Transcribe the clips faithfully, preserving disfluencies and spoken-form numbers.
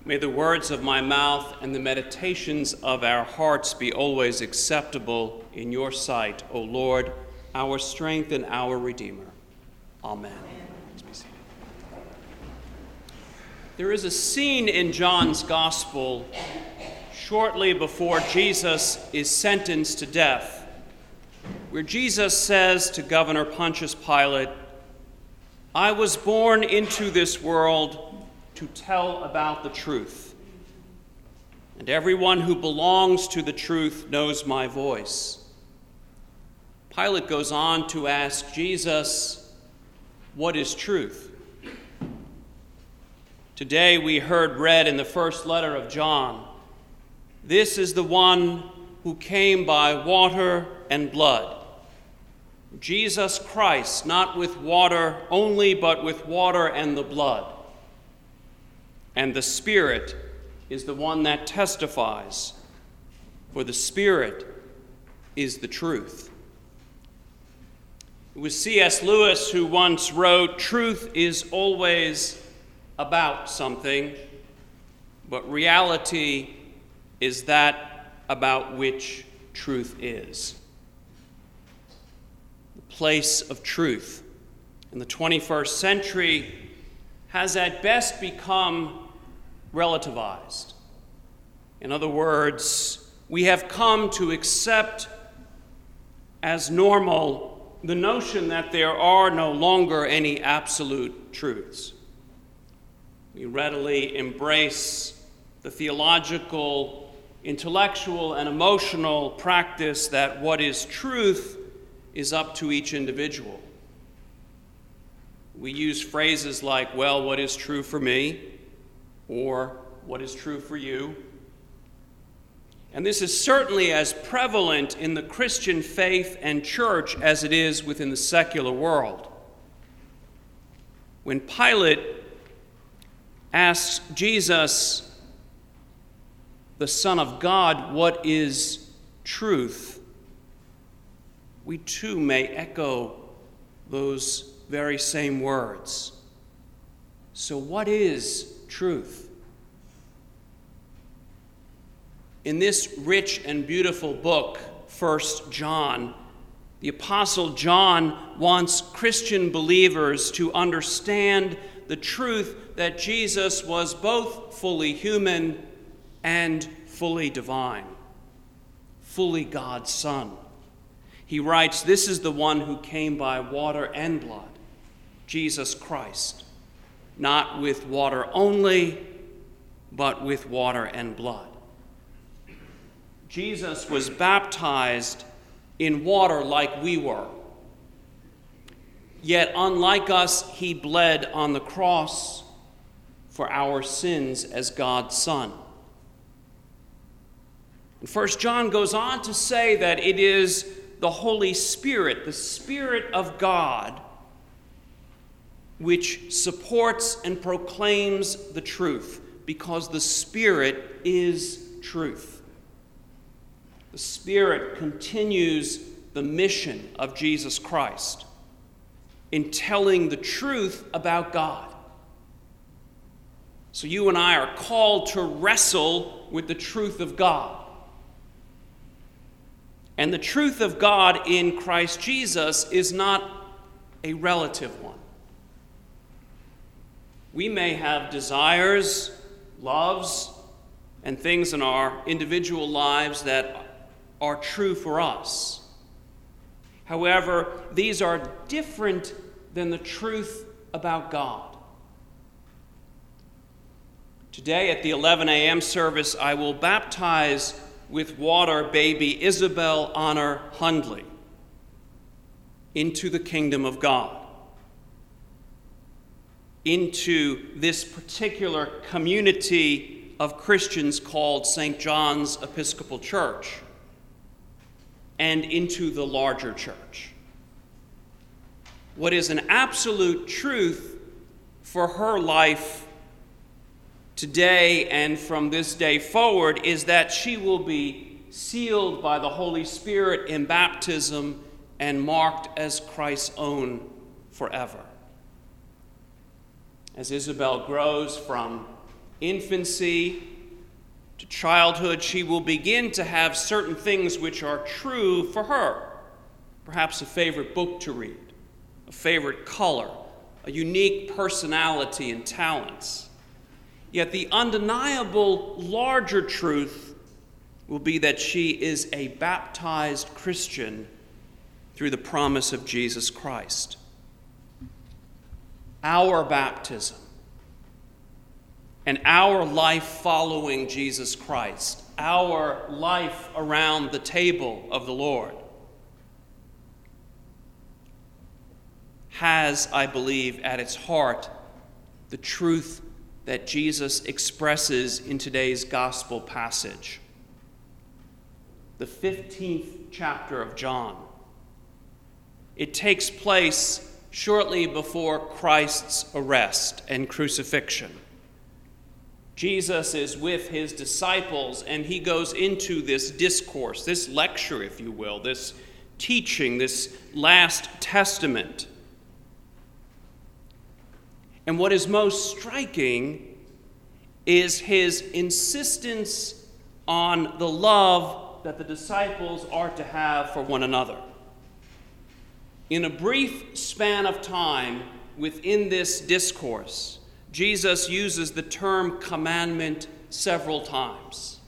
May the words of my mouth and the meditations of our hearts be always acceptable in your sight, O Lord, our strength and our Redeemer. Amen. Please be seated. There is a scene in John's Gospel shortly before Jesus is sentenced to death, where Jesus says to Governor Pontius Pilate, "I was born into this world to tell about the truth, and everyone who belongs to the truth knows my voice." Pilate goes on to ask Jesus, "What is truth?" Today we heard read in the first letter of John, "This is the one who came by water and blood." Jesus Christ, not with water only, but with water and the blood. And the Spirit is the one that testifies, for the Spirit is the truth. It was C S Lewis who once wrote, "Truth is always about something, but reality is that about which truth is." The place of truth in the twenty-first century has at best become relativized. In other words, we have come to accept as normal the notion that there are no longer any absolute truths. We readily embrace the theological, intellectual, and emotional practice that what is truth is up to each individual. We use phrases like, "Well, what is true for me?" or "What is true for you?" And this is certainly as prevalent in the Christian faith and church as it is within the secular world. When Pilate asks Jesus, the Son of God, "What is truth?" we too may echo those very same words. So what is truth? In this rich and beautiful book, First John, the Apostle John wants Christian believers to understand the truth that Jesus was both fully human and fully divine, fully God's Son. He writes, "This is the one who came by water and blood, Jesus Christ, not with water only, but with water and blood." Jesus was baptized in water like we were. Yet, unlike us, he bled on the cross for our sins as God's Son. And First John goes on to say that it is the Holy Spirit, the Spirit of God, which supports and proclaims the truth, because the Spirit is truth. The Spirit continues the mission of Jesus Christ in telling the truth about God. So you and I are called to wrestle with the truth of God. And the truth of God in Christ Jesus is not a relative one. We may have desires, loves, and things in our individual lives that are true for us. However, these are different than the truth about God. Today at the eleven a.m. service, I will baptize with water baby Isabel Honor Hundley into the kingdom of God, into this particular community of Christians called Saint John's Episcopal Church, and into the larger church. What is an absolute truth for her life today and from this day forward is that she will be sealed by the Holy Spirit in baptism and marked as Christ's own forever. As Isabel grows from infancy to childhood, she will begin to have certain things which are true for her. Perhaps a favorite book to read, a favorite color, a unique personality and talents. Yet the undeniable larger truth will be that she is a baptized Christian through the promise of Jesus Christ. Our baptism and our life following Jesus Christ, our life around the table of the Lord, has, I believe, at its heart the truth that Jesus expresses in today's gospel passage. The fifteenth chapter of John. It takes place shortly before Christ's arrest and crucifixion. Jesus is with his disciples, and he goes into this discourse, this lecture, if you will, this teaching, this last testament. And what is most striking is his insistence on the love that the disciples are to have for one another. In a brief span of time within this discourse, Jesus uses the term commandment several times,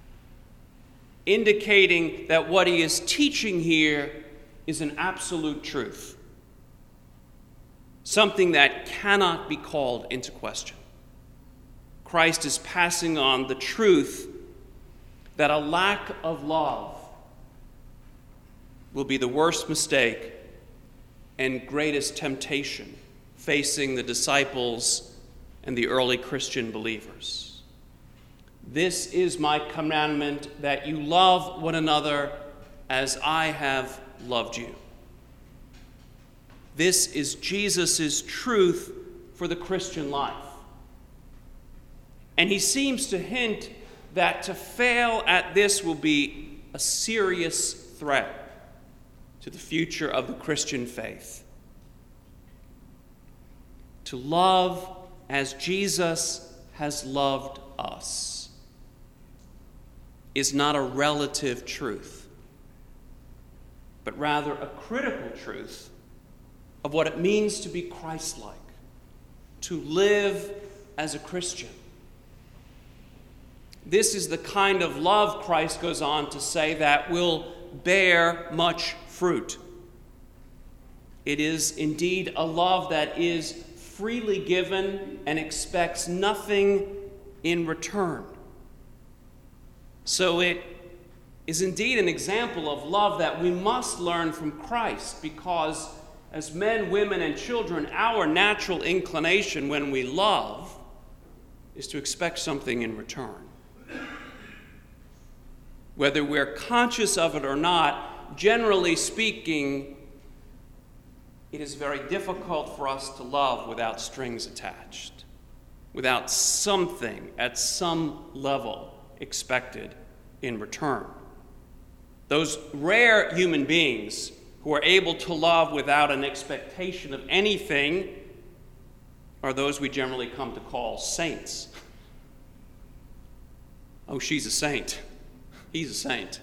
indicating that what he is teaching here is an absolute truth, something that cannot be called into question. Christ is passing on the truth that a lack of love will be the worst mistake and greatest temptation facing the disciples and the early Christian believers. This is my commandment, that you love one another as I have loved you. This is Jesus' truth for the Christian life. And he seems to hint that to fail at this will be a serious threat to the future of the Christian faith. To love as Jesus has loved us is not a relative truth, but rather a critical truth of what it means to be Christ-like, to live as a Christian. This is the kind of love, Christ goes on to say, that will bear much fruit. It is indeed a love that is freely given and expects nothing in return. So it is indeed an example of love that we must learn from Christ, because as men, women, and children, our natural inclination when we love is to expect something in return. Whether we're conscious of it or not, generally speaking, it is very difficult for us to love without strings attached, without something at some level expected in return. Those rare human beings who are able to love without an expectation of anything are those we generally come to call saints. Oh, she's a saint. He's a saint.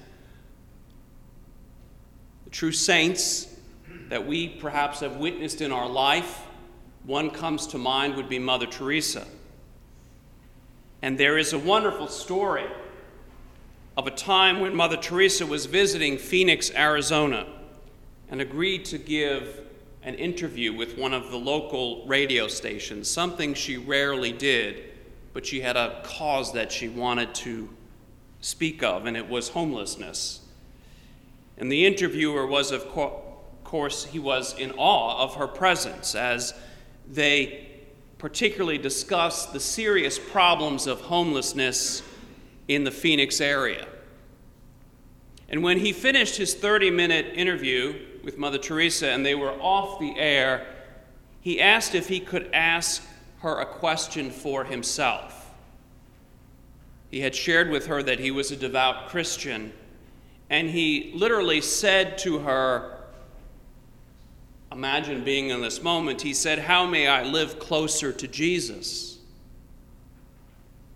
The true saints that we perhaps have witnessed in our life, one comes to mind, would be Mother Teresa. And there is a wonderful story of a time when Mother Teresa was visiting Phoenix, Arizona, and agreed to give an interview with one of the local radio stations, something she rarely did, but she had a cause that she wanted to speak of, and it was homelessness. And the interviewer was, of co- course, he was in awe of her presence as they particularly discussed the serious problems of homelessness in the Phoenix area. And when he finished his thirty-minute interview with Mother Teresa and they were off the air, he asked if he could ask her a question for himself. He had shared with her that he was a devout Christian, and he literally said to her, imagine being in this moment, he said, "How may I live closer to Jesus?"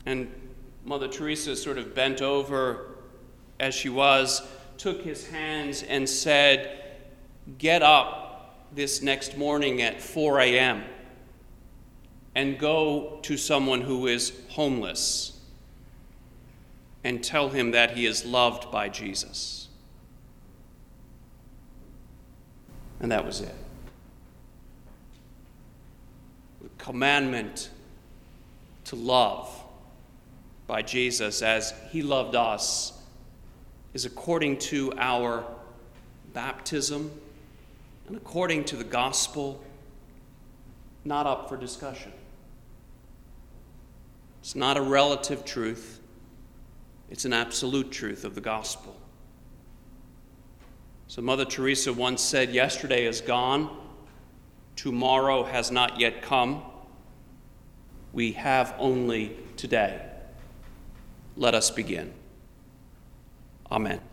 And Mother Teresa sort of bent over as she was, took his hands and said, "Get up this next morning at four a.m. and go to someone who is homeless and tell him that he is loved by Jesus." And that was it. The commandment to love by Jesus as he loved us is according to our baptism and according to the gospel, not up for discussion. It's not a relative truth. It's an absolute truth of the gospel. So Mother Teresa once said, "Yesterday is gone. Tomorrow has not yet come. We have only today. Let us begin." Amen.